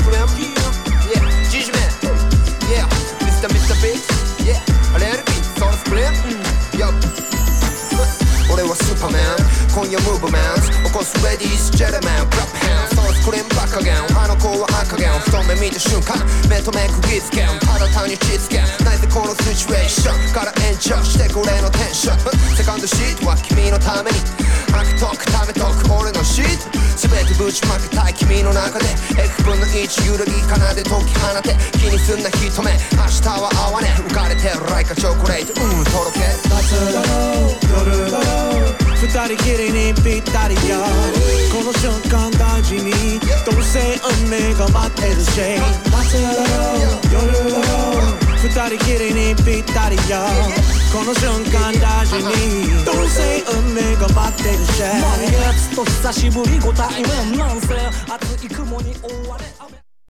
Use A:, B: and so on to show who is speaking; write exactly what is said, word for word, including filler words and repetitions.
A: scream Yeah, G-Man Yeah, Mister Mister Big Yeah, a little bit so scream Yo俺はスーパーマン今夜ムーブメント起こすレディースジェルマンクラップハンドソースクリームバカゲンあの子は赤ゲン太目見た瞬間目と目釘付けんただ単にしつけんなぜこのシチュエーションから延長してくれのテンションセカンドシートは君のために開けとくためとく俺のシート全てぶちまけたい君の中で X 分のいち揺らぎ奏で解き放て気にすんな人目明日は合わね浮かれてるライカチョコレートうんとろけ
B: 夏だろう夜だろう二人きりにぴったりよこの瞬間大事にどうせ運命が待ってるし夏だろう夜だろう二人きりにぴったりよこの瞬間大事にどうせ運命が待ってるし
C: 満月と久しぶりご対面なんせ熱い雲に覆われ雨